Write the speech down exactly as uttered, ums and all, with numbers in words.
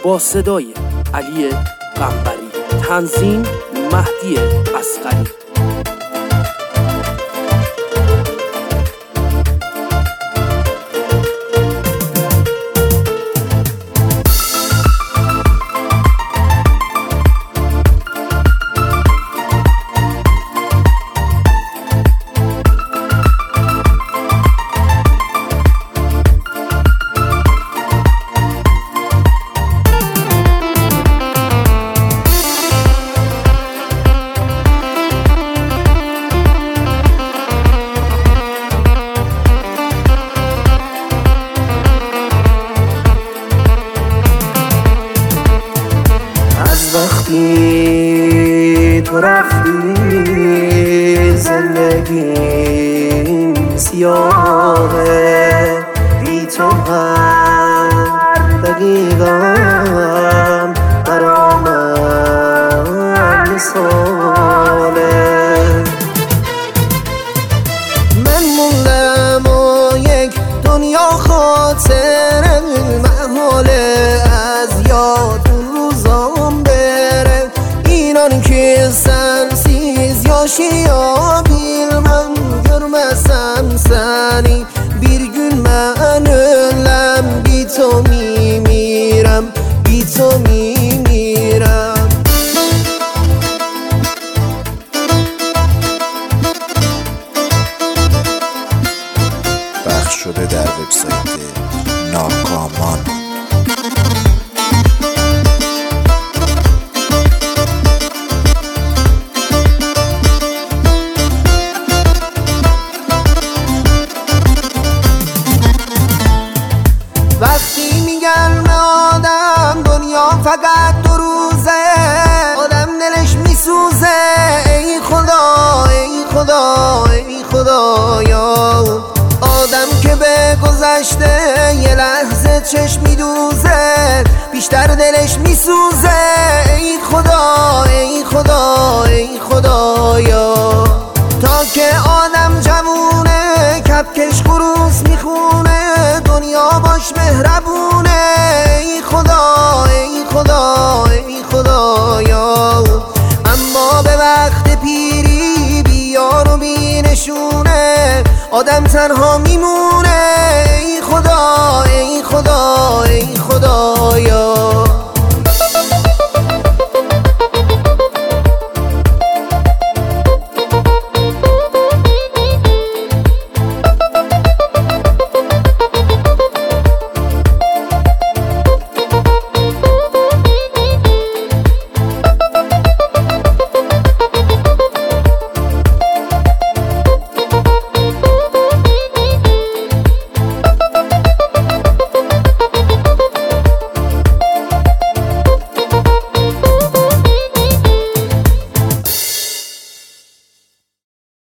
با صدای علی قنبری، تنظیم مهدی اصغری. وقتی تو رفتی زندگیم سیاهه، بی تو هر دقیقم برا من مثاله. من موندم و یک دنیا خاطر محاله از یاد روزام ki sensiz yaşayabilmem, görmesem seni bir gün ben ölem, bir to mimirem, bir to mimirem. پخش شده در وبسایت ناکامان. وقتی میگن به آدم دنیا فقط دو روزه، آدم دلش میسوزه. ای خدا ای خدا ای خدایا، آدم که به گذشته یه لحظه چشم میدوزه، بیشتر دلش میسوزه. ای خدا ای خدا ای خدایا، تا که آدم جوونه کپکش خروس میخونه، دنیا باش مهربونه. ای خدا ای خدا ای خدایا، اما به وقت پیری بیار و بی نشونه، آدم تنها میمونه.